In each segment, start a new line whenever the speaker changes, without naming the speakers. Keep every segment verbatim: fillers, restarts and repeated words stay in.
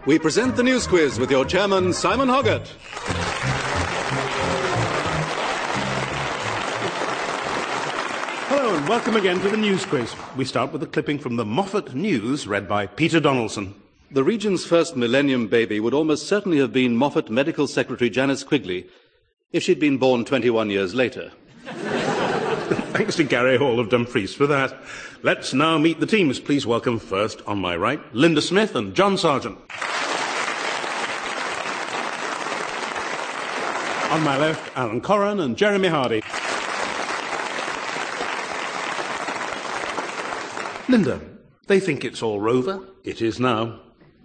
we present the News Quiz with your chairman, Simon Hoggart.
Hello and welcome again to the News Quiz. We start with a clipping from the Moffat News, read by Peter Donaldson.
The region's first millennium baby would almost certainly have been Moffat Medical Secretary Janice Quigley if she'd been born twenty-one years later.
Thanks to Gary Hall of Dumfries for that. Let's now meet the teams. Please welcome first, on my right, Linda Smith and John Sargent. On my left, Alan Corran and Jeremy Hardy. Linda, they think it's all Rover. It is now.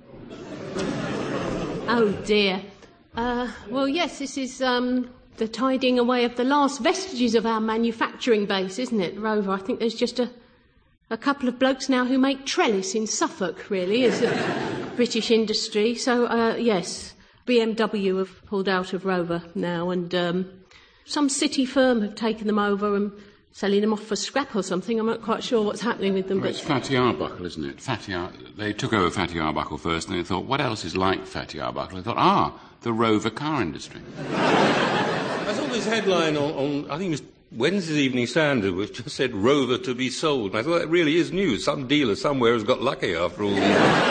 Oh, dear. Uh, well, yes, this is um, the tidying away of the last vestiges of our manufacturing base, isn't it, Rover? I think there's just a, a couple of blokes now who make trellis in Suffolk, really, as a British industry. So, uh, yes, B M W have pulled out of Rover now, and um, some city firm have taken them over and selling them off for scrap or something. I'm not quite sure what's happening with them.
Well,
but
it's Fatty Arbuckle, isn't it? Fatty Ar- they took over Fatty Arbuckle first, and they thought, what else is like Fatty Arbuckle? They thought, ah, the Rover car industry.
I saw this headline on, on, I think it was Wednesday's Evening Standard, which just said Rover to be sold. And I thought, that really is news. Some dealer somewhere has got lucky after all.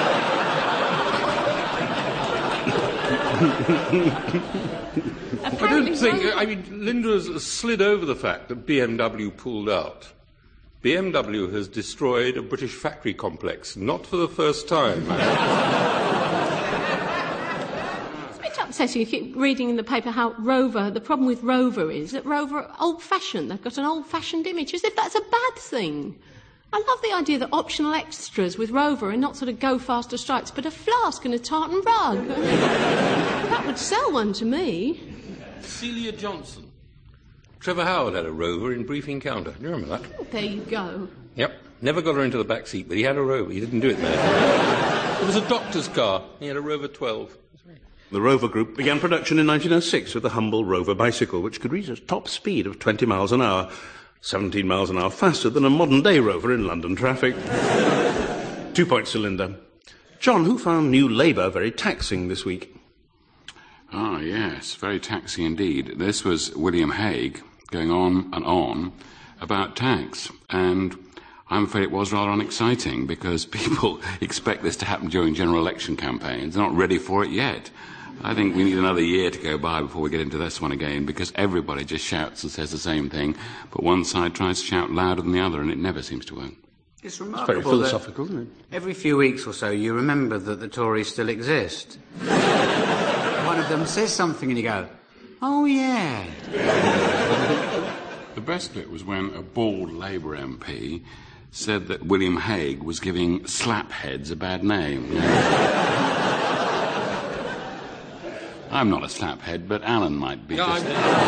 I don't think... I mean, Linda has slid over the fact that B M W pulled out. B M W has destroyed a British factory complex, not for the first time.
It's a bit upsetting. You keep reading in the paper how Rover, the problem with Rover is that Rover are old-fashioned. They've got an old-fashioned image, as if that's a bad thing. I love the idea that optional extras with Rover are not sort of go faster stripes, but a flask and a tartan rug. That would sell one to me.
Celia Johnson. Trevor Howard had a Rover in Brief Encounter. Do you remember that?
Oh, there you go.
Yep. Never got her into the back seat, but he had a Rover. He didn't do it there. It was a doctor's car. He had a Rover twelve.
The Rover Group began production in nineteen oh six with the humble Rover bicycle, which could reach a top speed of twenty miles an hour. seventeen miles an hour faster than a modern-day Rover in London traffic. Two points to Linda. John, who found New Labour very taxing this week?
Ah, yes, very taxing indeed. This was William Hague going on and on about tax, and I'm afraid it was rather unexciting because people expect this to happen during general election campaigns. They're not ready for it yet. I think we need another year to go by before we get into this one again, because everybody just shouts and says the same thing, but one side tries to shout louder than the other, and it never seems to work.
It's remarkable.
It's very philosophical, isn't it?
Every few weeks or so, you remember that the Tories still exist. One of them says something, and you go, "Oh yeah."
The best bit was when a bald Labour M P said that William Hague was giving slapheads a bad name. You know? I'm not a slaphead, but Alan might be.
No,
just...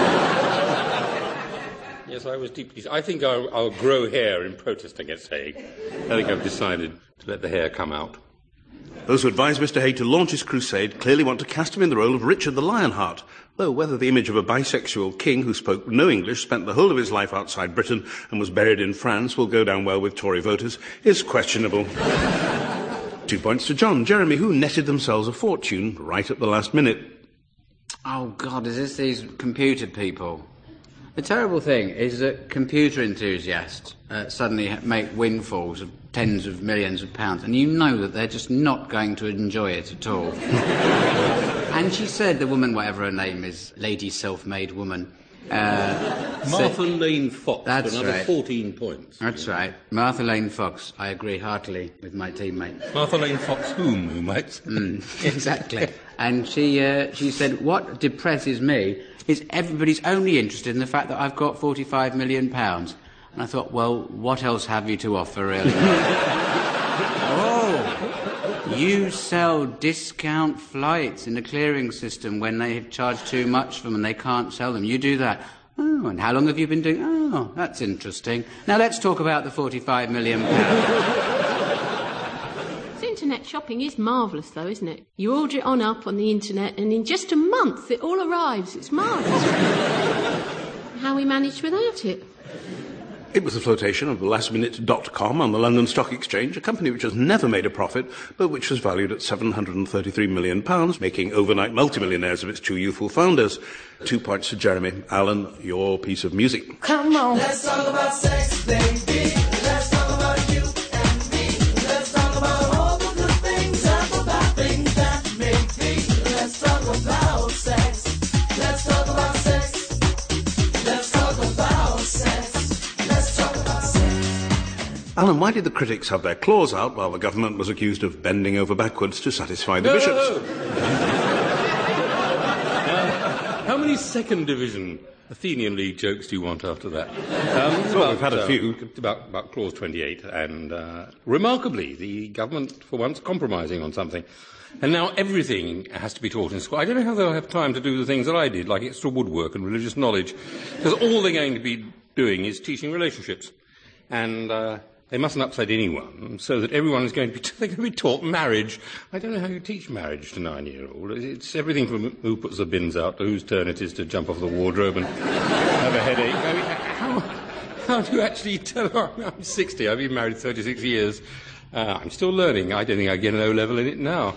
Yes, I was deeply... I think I'll, I'll grow hair in protest against Hague. I think I've decided to let the hair come out.
Those who advise Mister Hague to launch his crusade clearly want to cast him in the role of Richard the Lionheart, though whether the image of a bisexual king who spoke no English, spent the whole of his life outside Britain and was buried in France will go down well with Tory voters is questionable. Two points to John. Jeremy, who netted themselves a fortune right at the last minute.
Oh, God, is this these computer people? The terrible thing is that computer enthusiasts uh, suddenly make windfalls of tens of millions of pounds, and you know that they're just not going to enjoy it at all. And she said, the woman, whatever her name is, Lady Self-Made Woman... Uh,
Martha Lane Fox,
that's
for another
right.
fourteen points.
That's right. Martha Lane Fox. I agree heartily with my teammate.
Martha Lane Fox whom, who might say?
Mm, exactly. And she, uh, she said, what depresses me is everybody's only interested in the fact that I've got forty-five million pounds. And I thought, well, what else have you to offer, really? Oh, you sell discount flights in the clearing system when they have charged too much for them and they can't sell them. You do that. Oh, and how long have you been doing? Oh, that's interesting. Now let's talk about the forty-five million pounds.
Internet shopping is marvellous, though, isn't it? You order it on up on the internet, and in just a month it all arrives. It's marvellous. How we managed without it.
It was the flotation of last minute dot com on the London Stock Exchange, a company which has never made a profit, but which was valued at seven hundred thirty-three million pounds, making overnight multimillionaires of its two youthful founders. Two points to Jeremy. Alan, your piece of music.
Come on. Let's talk about sex, baby. Let's talk about you and me. Let's talk about all the good things, talk about things that make me. Let's talk about sex. Let's talk about sex. Let's talk about sex. Let's talk about sex.
Alan, why did the critics have their claws out while the government was accused of bending over backwards to satisfy the
no,
bishops?
No, no. How many second division Athenian League jokes do you want after that? Um,
well,
about,
we've had a few.
Uh, about, about Clause twenty-eight, and uh, remarkably, the government, for once, compromising on something. And now everything has to be taught in school. I don't know how they'll have time to do the things that I did, like extra woodwork and religious knowledge, because all they're going to be doing is teaching relationships. And uh, they mustn't upset anyone, so that everyone is going to be, they're going to be taught marriage. I don't know how you teach marriage to nine-year-old. It's everything from who puts the bins out to whose turn it is to jump off the wardrobe and have a headache. I mean, how, how do you actually tell? I'm sixty. I've been married thirty-six years. Uh, I'm still learning. I don't think I get an O-level in it now.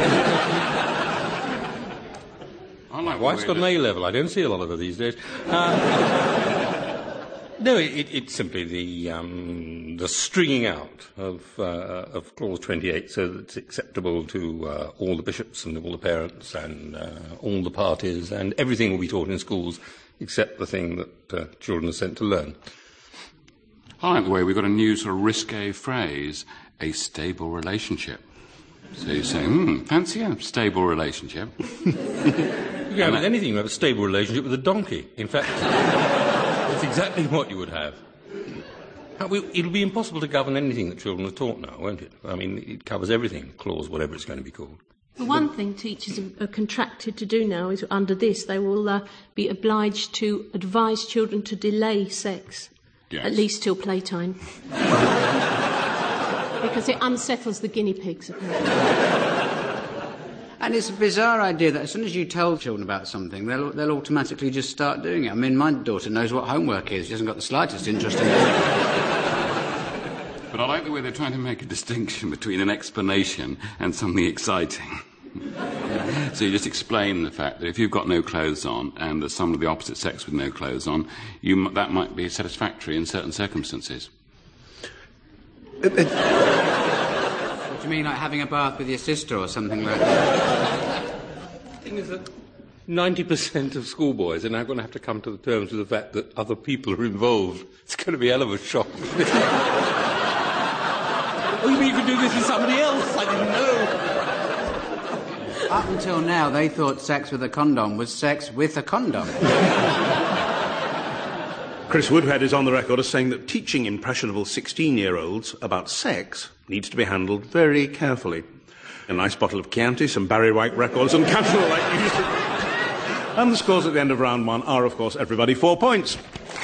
I like
My wife's got an A-level. I don't see a lot of her these days. Uh, No, it, it's simply the um, the stringing out of, uh, of Clause twenty-eight so that it's acceptable to uh, all the bishops and all the parents and uh, all the parties, and everything will be taught in schools except the thing that uh, children are sent to learn.
I like the way we've got a new sort of risque phrase, a stable relationship. So you say, hmm, fancy a stable relationship.
You can have anything, you have a stable relationship with a donkey. In fact, that's exactly what you would have. It'll be impossible to govern anything that children are taught now, won't it? I mean, it covers everything, clause, whatever it's going to be called.
The one thing teachers are contracted to do now is, under this, they will uh, be obliged to advise children to delay sex,
yes.
at least till playtime. Because it unsettles the guinea pigs, apparently.
And it's a bizarre idea that as soon as you tell children about something, they'll, they'll automatically just start doing it. I mean, my daughter knows what homework is. She hasn't got the slightest interest in it.
But I like the way they're trying to make a distinction between an explanation and something exciting. So you just explain the fact that if you've got no clothes on and there's someone of the opposite sex with no clothes on, you, that might be satisfactory in certain circumstances.
What do you mean, like having a bath with your sister or something like that?
The thing is that ninety percent of schoolboys are now going to have to come to the terms with the fact that other people are involved. It's going to be a hell of a shock. Oh, you mean you could do this with somebody else? I didn't know.
Up until now, they thought sex with a condom was sex with a condom.
Chris Woodhead is on the record as saying that teaching impressionable sixteen-year-olds about sex needs to be handled very carefully. A nice bottle of Chianti, some Barry White records, and casual like usual. And the scores at the end of round one are, of course, everybody four points.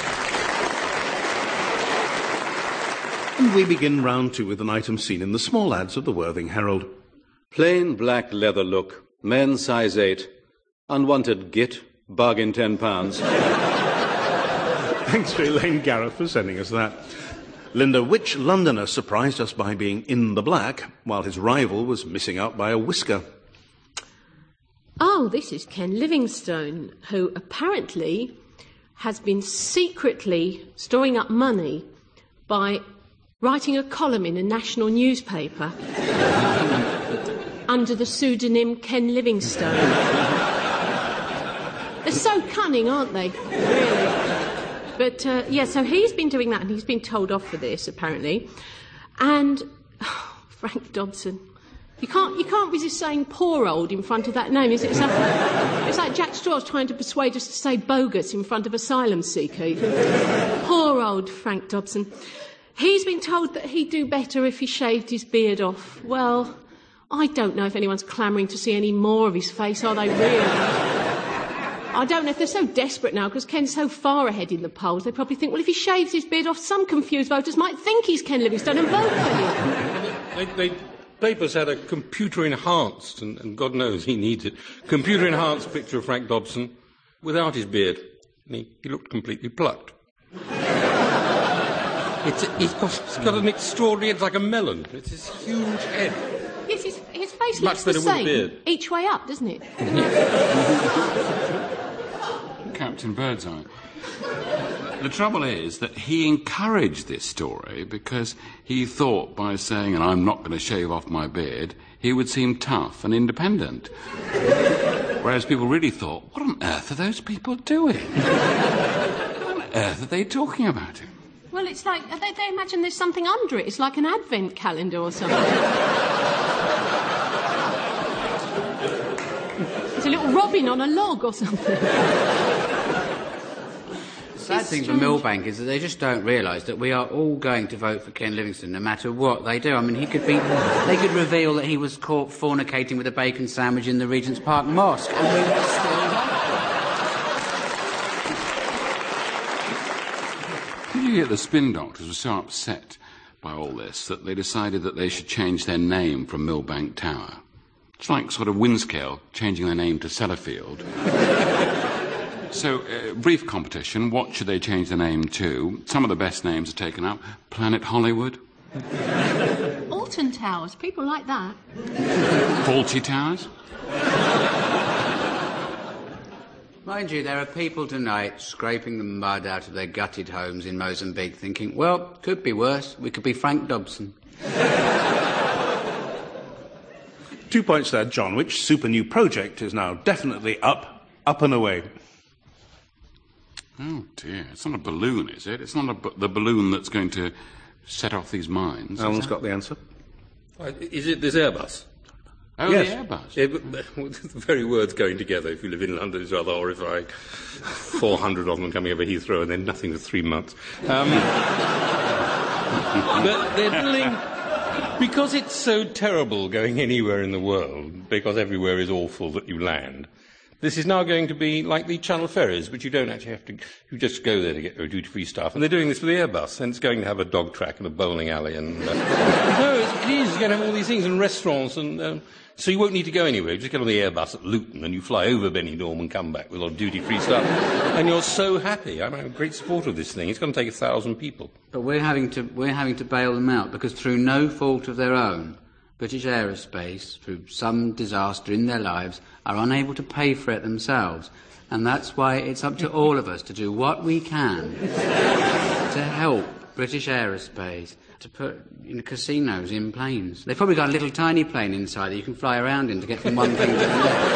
And we begin round two with an item seen in the small ads of the Worthing Herald.
Plain black leather look, men size eight, unwanted git, bargain ten pounds.
Thanks to Elaine Gareth for sending us that. Linda, which Londoner surprised us by being in the black while his rival was missing out by a whisker?
Oh, this is Ken Livingstone, who apparently has been secretly storing up money by writing a column in a national newspaper under the pseudonym Ken Livingstone. They're so cunning, aren't they? Really. But, uh, yeah, so he's been doing that, and he's been told off for this, apparently. And oh, Frank Dobson. You can't, you can't resist saying poor old in front of that name, is it? It's like, it's like Jack Straw's trying to persuade us to say bogus in front of asylum seeker. You think, poor old Frank Dobson. He's been told that he'd do better if he shaved his beard off. Well, I don't know if anyone's clamouring to see any more of his face, are they really? I don't know if they're so desperate now because Ken's so far ahead in the polls. They probably think, well, if he shaves his beard off, some confused voters might think he's Ken Livingstone and vote for him.
They, they, papers had a computer-enhanced, and, and God knows he needs it, computer-enhanced picture of Frank Dobson without his beard. And he, he looked completely plucked. It's, it's, got, it's got an extraordinary... It's like a melon. It's this huge head.
Yes, his, his face
Much
looks the
better with a
same
beard.
each way up, doesn't it?
Captain Birdseye. The trouble is that he encouraged this story because he thought by saying, and I'm not going to shave off my beard, he would seem tough and independent. Whereas people really thought, what on earth are those people doing? What on earth are they talking about him?
Well, it's like, they, they imagine there's something under it. It's like an advent calendar or something. It's a little robin on a log or something.
The sad thing for Millbank is that they just don't realise that we are all going to vote for Ken Livingstone no matter what they do. I mean, he could be... They could reveal that he was caught fornicating with a bacon sandwich in the Regent's Park Mosque, and we would still vote.
Did you hear the spin doctors were so upset by all this that they decided that they should change their name from Millbank Tower? It's like sort of Windscale changing their name to Sellafield. So, uh, brief competition. What should they change the name to? Some of the best names are taken up. Planet Hollywood.
Alton Towers, people like that.
Faulty Towers.
Mind you, there are people tonight scraping the mud out of their gutted homes in Mozambique thinking, well, could be worse. We could be Frank Dobson.
Two points there, John. Which super new project is now definitely up, up and away?
Oh, dear. It's not a balloon, is it? It's not a b- the balloon that's going to set off these mines.
Alan's got the answer.
Uh, Is it this Airbus?
Oh,
Yes.
the Airbus.
Yeah, but, the very words going together, if you live in London, is rather horrifying. four hundred of them coming over Heathrow and then nothing for three months. Um, but they're building... Because it's so terrible going anywhere in the world, because everywhere is awful that you land, this is now going to be like the Channel ferries, but you don't actually have to... You just go there to get your duty-free stuff. And they're doing this with the Airbus, and it's going to have a dog track and a bowling alley and... Uh, no, it's, it is. You're going to have all these things and restaurants and... Um, so you won't need to go anywhere. You just get on the Airbus at Luton and you fly over Benidorm and come back with all duty-free stuff. And you're so happy. I'm a great supporter of this thing. It's going to take a thousand people.
But we're having to we're having to bail them out because through no fault of their own, British Aerospace, through some disaster in their lives, are unable to pay for it themselves. And that's why it's up to all of us to do what we can to help British Aerospace to put you know, casinos in planes. They've probably got a little tiny plane inside that you can fly around in to get from one thing to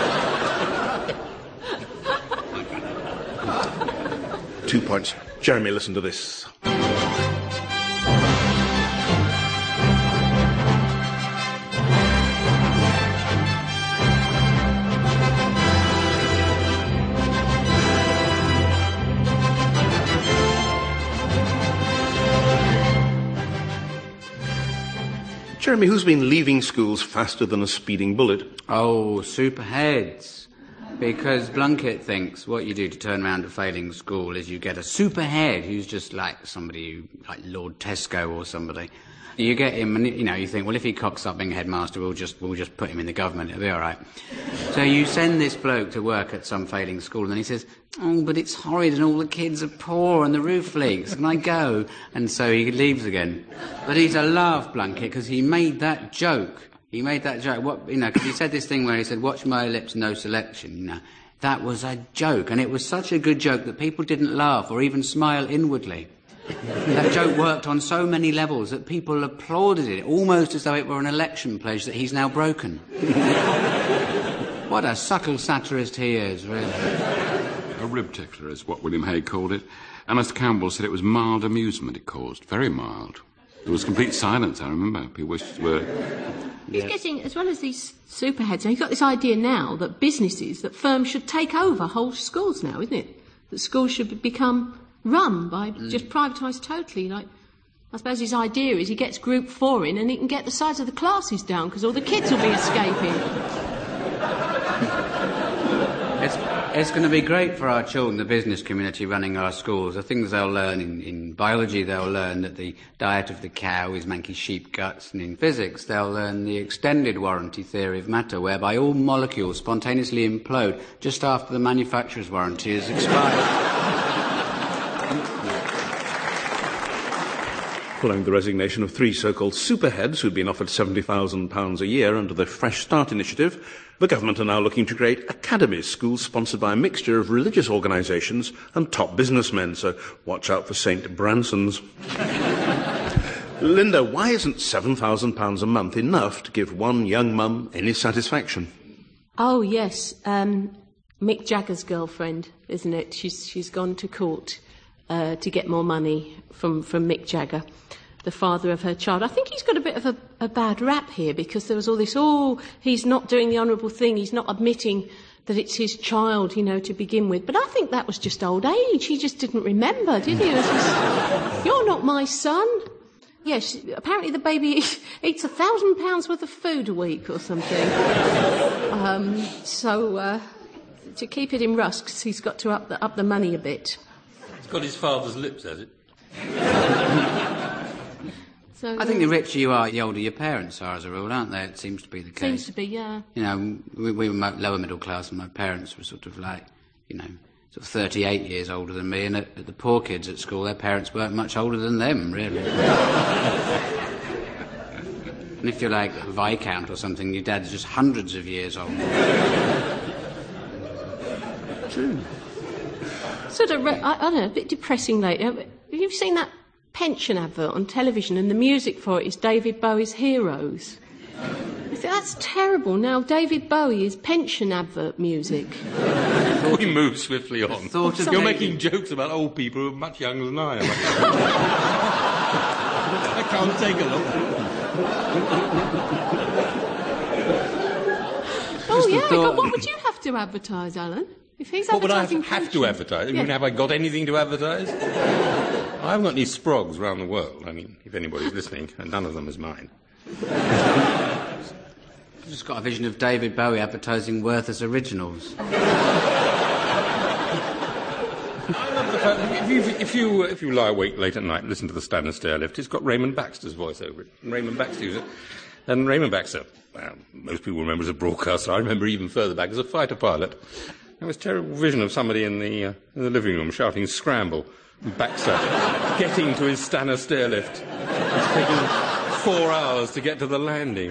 the next.
Two points. Jeremy, listen to this. Jeremy, who's been leaving schools faster than a speeding bullet?
Oh, superheads. Because Blunkett thinks what you do to turn around a failing school is you get a superhead who's just like somebody, who, like Lord Tesco or somebody. You get him, and you know, you think, well, if he cocks up being headmaster, we'll just we'll just put him in the government. It'll be all right. So you send this bloke to work at some failing school, and then he says, "Oh, but it's horrid, and all the kids are poor, and the roof leaks. Can I go?" And so he leaves again. But he's a laugh, Blunkett, because he made that joke. He made that joke. What you know? Because he said this thing where he said, "Watch my lips, no selection." You know, that was a joke, and it was such a good joke that people didn't laugh or even smile inwardly. That joke worked on so many levels that people applauded it, almost as though it were an election pledge that he's now broken. What a subtle satirist he is, really.
A rib tickler is what William Hague called it. And as Campbell said, it was mild amusement it caused. Very mild. There was complete silence, I remember. People wished were...
He's
Yes.
getting, as well as these superheads, he's got this idea now that businesses, that firms should take over whole schools now, isn't it? That schools should become run by, mm. just privatised totally. Like, I suppose his idea is he gets group four in and he can get the size of the classes down because all the kids will be escaping.
It's, it's going to be great for our children, the business community running our schools. The things they'll learn in, in biology, they'll learn that the diet of the cow is manky sheep guts, and in physics, they'll learn the extended warranty theory of matter, whereby all molecules spontaneously implode just after the manufacturer's warranty has expired.
Following the resignation of three so-called superheads who'd been offered seventy thousand pounds a year under the Fresh Start initiative, the government are now looking to create academies, schools sponsored by a mixture of religious organisations and top businessmen, so watch out for Saint Branson's. Linda, why isn't seven thousand pounds a month enough to give one young mum any satisfaction?
Oh, yes. Um, Mick Jagger's girlfriend, isn't it? She's she's gone to court uh, to get more money from, from Mick Jagger, the father of her child. I think he's got a bit of a, a bad rap here because there was all this, oh, he's not doing the honourable thing, he's not admitting that it's his child, you know, to begin with. But I think that was just old age. He just didn't remember, did he? It was just, you're not my son. Yes, apparently the baby eats a thousand pounds worth of food a week or something. um, so, uh, to keep it in rusks, he's got to up the, up the money a bit.
It's got his father's lips, has it?
So,
I think the richer you are, the older your parents are, as a rule, aren't they? It seems to be the case.
Seems to be, yeah.
You know, we, we were mo- lower middle class, and my parents were sort of like, you know, sort of thirty-eight years older than me, and at, at the poor kids at school, their parents weren't much older than them, really. And if you're like a Viscount or something, your dad's just hundreds of years older.
True. Sort of, I, I don't know, a bit depressing lately. Have you seen that pension advert on television, and the music for it is David Bowie's Heroes? I think that's terrible. Now David Bowie is pension advert music.
We move swiftly on.
Thought of
You're
David-
making jokes about old people who are much younger than I am. I can't take a look.
Oh yeah,
thought-
God, what would you have to advertise, Alan? If he's
What would I have,
advertising
have to
pension-
advertise? I
Yeah.
mean, have I got anything to advertise? I haven't got any sprogs around the world. I mean, if anybody's listening, and none of them is mine.
I've just got a vision of David Bowie advertising Werther's Originals.
I love the fact that if you, if you if you lie awake late at night and listen to the Stand and Stair lift, it's got Raymond Baxter's voice over it. And Raymond Baxter uses it. And Raymond Baxter, well, most people remember as a broadcaster. I remember even further back as a fighter pilot. There was a terrible vision of somebody in the uh, in the living room shouting "Scramble!" and Baxter getting to his Stand and Stair lift. It's taken four hours to get to the landing.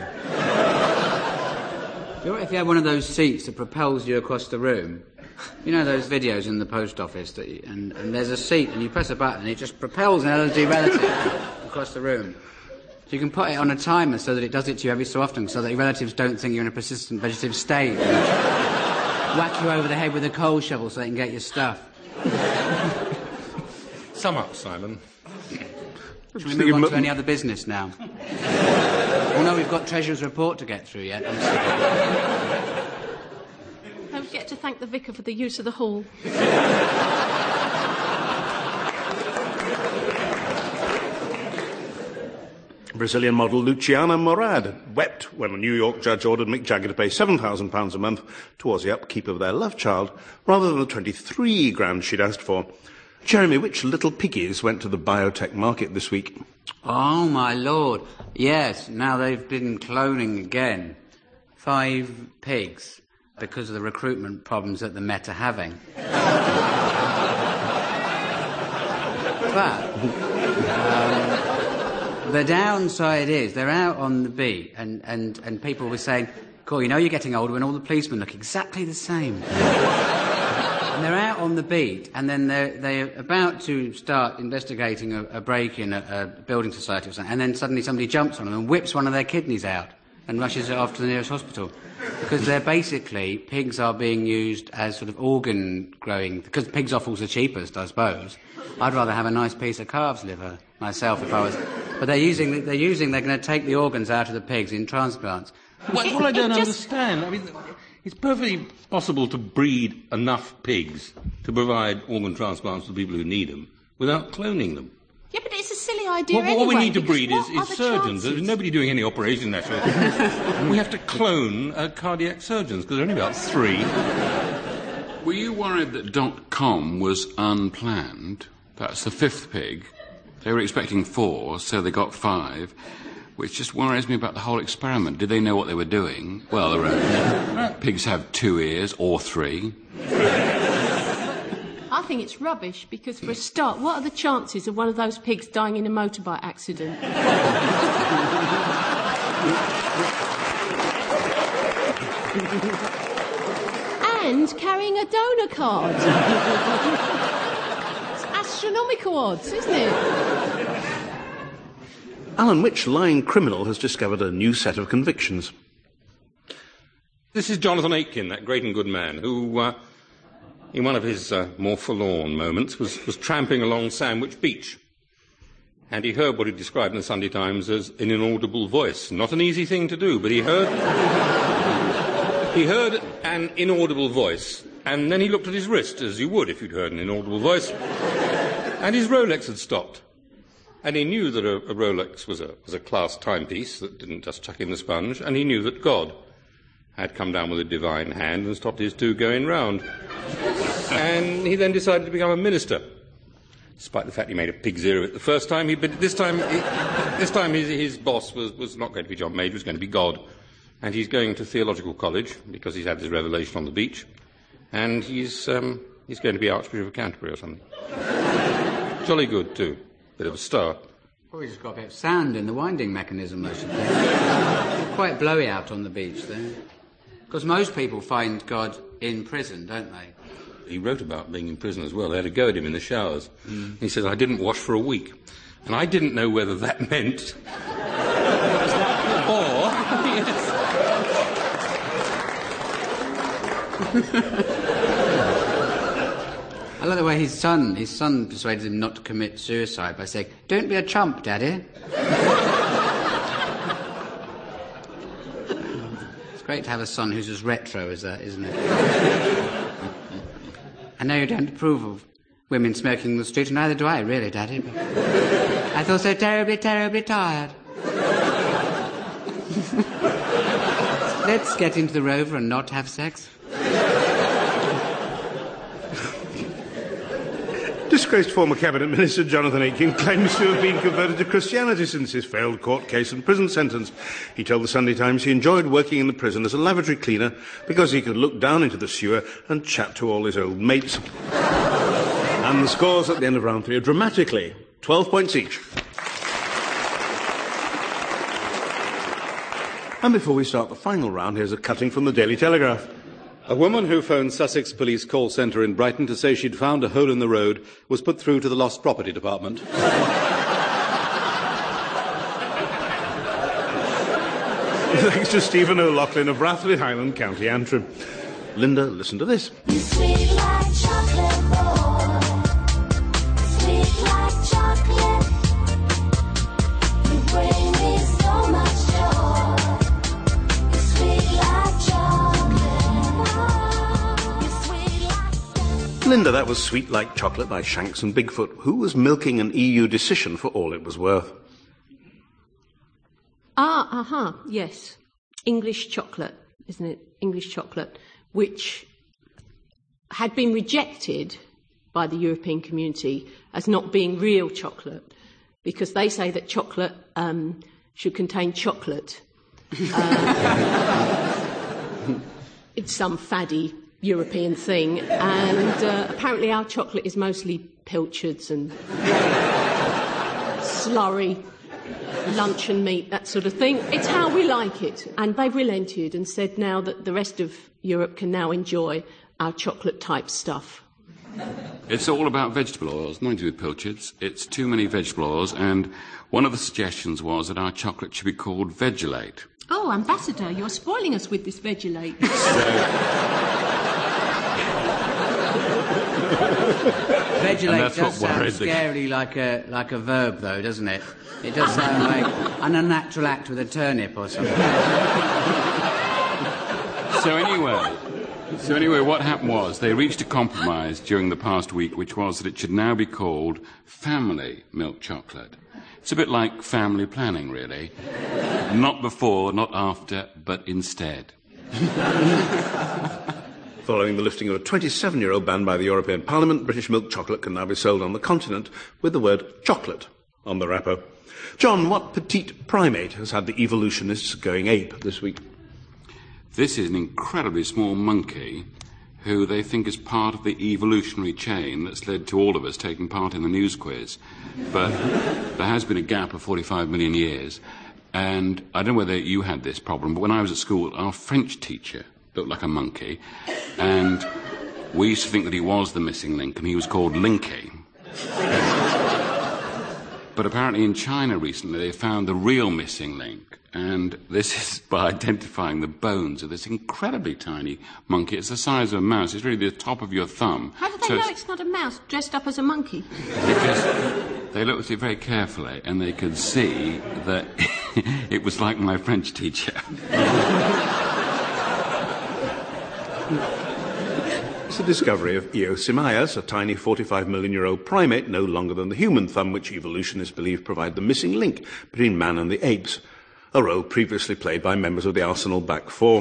You know, if you had one of those seats that propels you across the room, you know those videos in the post office, that you, and, and there's a seat and you press a button and it just propels an elderly relative across the room. So you can put it on a timer so that it does it to you every so often, so that your relatives don't think you're in a persistent vegetative state. Whack you over the head with a coal shovel so they can get your stuff.
Sum up, Simon.
Shall we move on to any other business now? Oh no, we've got Treasurer's report to get through yet. I'm sorry.
Don't forget to thank the vicar for the use of the hall.
Brazilian model Luciana Morad wept when a New York judge ordered Mick Jagger to pay seven thousand pounds a month towards the upkeep of their love child, rather than the twenty-three grand she'd asked for. Jeremy, which little piggies went to the biotech market this week?
Oh, my lord. Yes, now they've been cloning again. Five pigs, because of the recruitment problems that the Met are having. But um, the downside is they're out on the beat, and, and, and people were saying, cool, you know you're getting older when all the policemen look exactly the same. And they're out on the beat, and then they're, they're about to start investigating a, a break-in at a building society or something, and then suddenly somebody jumps on them and whips one of their kidneys out and rushes it off to the nearest hospital. Because they're basically, pigs are being used as sort of organ growing, because pigs' offals are cheapest, I suppose. I'd rather have a nice piece of calf's liver myself if I was... But they're using, they're using, they're going to take the organs out of the pigs in transplants.
What, what I don't understand, I mean, it's perfectly possible to breed enough pigs to provide organ transplants to people who need them without cloning them.
Yeah, but it's a silly idea
What,
anyway.
what we need to
because
breed is,
what
is
are the
surgeons. There's
chances?
nobody doing any operations actually. We have to clone uh, cardiac surgeons because there are only about three.
Were you worried that dot com was unplanned? That's the fifth pig. They were expecting four, so they got five, which just worries me about the whole experiment. Did they know what they were doing? Well, uh, pigs have two ears, or three.
I think it's rubbish because, for a start, what are the chances of one of those pigs dying in a motorbike accident? And carrying a donor card. It's astronomical odds, isn't it?
Alan, which lying criminal has discovered a new set of convictions?
This is Jonathan Aitken, that great and good man, who, uh, in one of his uh, more forlorn moments, was, was tramping along Sandwich Beach. And he heard what he described in the Sunday Times as an inaudible voice. Not an easy thing to do, but he heard... he heard an inaudible voice, and then he looked at his wrist, as you would if you'd heard an inaudible voice, and his Rolex had stopped. And he knew that a, a Rolex was a, was a class timepiece that didn't just chuck in the sponge, and he knew that God had come down with a divine hand and stopped his two going round. And he then decided to become a minister, despite the fact he made a pig's ear of it the first time. He, but this time, he, this time his, his boss was, was not going to be John Major, it was going to be God. And he's going to theological college because he's had this revelation on the beach. And he's, um, he's going to be Archbishop of Canterbury or something. Jolly good, too. Bit of a star.
Oh, he's got a bit of sand in the winding mechanism, I should think. Quite blowy out on the beach there. Because most people find God in prison, don't they?
He wrote about being in prison as well. They had a go at him in the showers. Mm. He says, I didn't wash for a week. And I didn't know whether that meant... or... yes.
I like the way his son, his son persuaded him not to commit suicide by saying, "Don't be a chump, Daddy." It's great to have a son who's as retro as that, isn't it? I know you don't approve of women smoking in the street, and neither do I, really, Daddy. But I feel so terribly, terribly tired. Let's get into the Rover and not have sex.
Disgraced former Cabinet Minister Jonathan Aitken claims to have been converted to Christianity since his failed court case and prison sentence. He told the Sunday Times he enjoyed working in the prison as a lavatory cleaner because he could look down into the sewer and chat to all his old mates. And the scores at the end of round three are dramatically twelve points each. And before we start the final round, here's a cutting from the Daily Telegraph.
A woman who phoned Sussex Police call centre in Brighton to say she'd found a hole in the road was put through to the Lost Property Department.
Thanks to Stephen O'Loughlin of Rathley Highland, County Antrim. Linda, listen to this.
You sweet like chocolate, boy. Sweet like chocolate. You bring me so much joy. You sweet like chocolate. You sweet like...
Linda, that was Sweet Like Chocolate by Shanks and Bigfoot, who was milking an E U decision for all it was worth.
Ah, aha, uh-huh, yes. English chocolate, isn't it? English chocolate, which had been rejected by the European community as not being real chocolate, because they say that chocolate um, should contain chocolate. Uh, it's some faddy European thing, and uh, apparently our chocolate is mostly pilchards and slurry, luncheon meat, that sort of thing. It's how we like it. And they've relented and said now that the rest of Europe can now enjoy our chocolate-type stuff.
It's all about vegetable oils, nothing to do with pilchards. It's too many vegetable oils, and one of the suggestions was that our chocolate should be called Vegilate.
Oh, Ambassador, you're spoiling us with this Vegilate.
Vegilate does sound scarily like a, like a verb, though, doesn't it? It does sound like an unnatural act with a turnip or something.
So anyway, so anyway, what happened was they reached a compromise during the past week, which was that it should now be called Family Milk Chocolate. It's a bit like family planning, really. Not before, not after, but instead.
Following the lifting of a twenty-seven-year-old ban by the European Parliament, British milk chocolate can now be sold on the continent with the word chocolate on the wrapper. John, what petite primate has had the evolutionists going ape this week?
This is an incredibly small monkey who they think is part of the evolutionary chain that's led to all of us taking part in the news quiz. But there has been a gap of forty-five million years. And I don't know whether you had this problem, but when I was at school, our French teacher looked like a monkey. And we used to think that he was the missing link, and he was called Linky. But apparently in China recently they found the real missing link, and this is by identifying the bones of this incredibly tiny monkey. It's the size of a mouse. It's really the top of your thumb.
How do they
So
know
it's-
it's not a mouse dressed up as a monkey?
Because they looked at it very carefully, and they could see that it was like my French teacher.
It's the discovery of Eosimias, a tiny forty-five million year old primate no longer than the human thumb, which evolutionists believe provide the missing link between man and the apes, a role previously played by members of the Arsenal back four.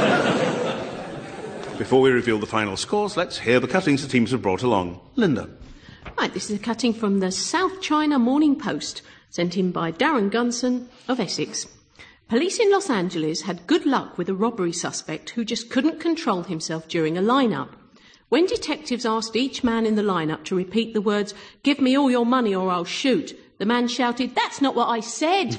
Before we reveal the final scores, let's hear the cuttings the teams have brought along. Linda.
Right, this is a cutting from the South China Morning Post, sent in by Darren Gunson of Essex. Police in Los Angeles had good luck with a robbery suspect who just couldn't control himself during a lineup. When detectives asked each man in the lineup to repeat the words, "Give me all your money or I'll shoot," the man shouted, "That's not what I said."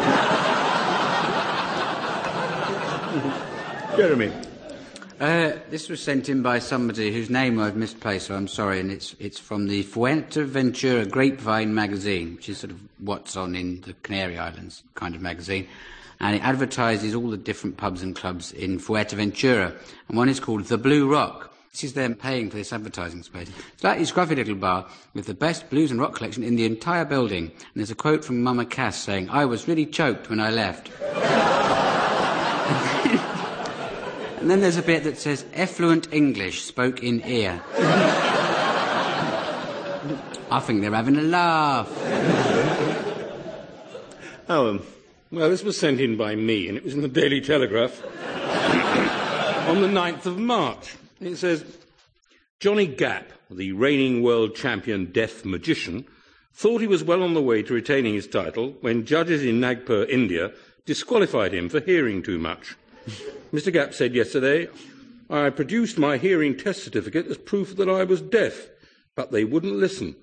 Jeremy.
Uh, this was sent in by somebody whose name I've misplaced, so I'm sorry, and it's it's from the Fuerteventura Grapevine magazine, which is sort of what's on in the Canary Islands kind of magazine. And it advertises all the different pubs and clubs in Fuerteventura, and one is called The Blue Rock. This is them paying for this advertising space. Slightly scruffy little bar with the best blues and rock collection in the entire building. And there's a quote from Mama Cass saying, "I was really choked when I left." And then there's a bit that says, "Effluent English spoke in ear." I think they're having a laugh.
Alan.
Well, this was sent in by me, and it was in the Daily Telegraph on the ninth of March. It says, Johnny Gapp, the reigning world champion deaf magician, thought he was well on the way to retaining his title when judges in Nagpur, India, disqualified him for hearing too much. Mister Gapp said yesterday, "I produced my hearing test certificate as proof that I was deaf, but they wouldn't listen."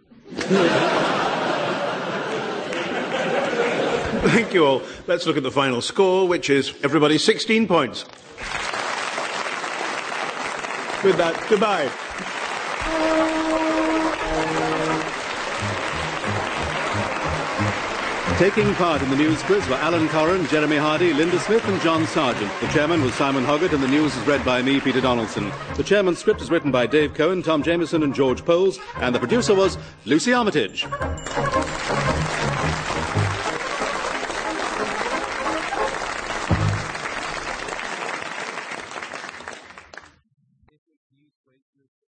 Thank you all. Let's look at the final score, which is everybody sixteen points. With that, goodbye.
Taking part in the news quiz were Alan Corran, Jeremy Hardy, Linda Smith and John Sargent. The chairman was Simon Hoggart and the news is read by me, Peter Donaldson. The chairman's script is written by Dave Cohen, Tom Jameson and George Poles, and the producer was Lucy Armitage.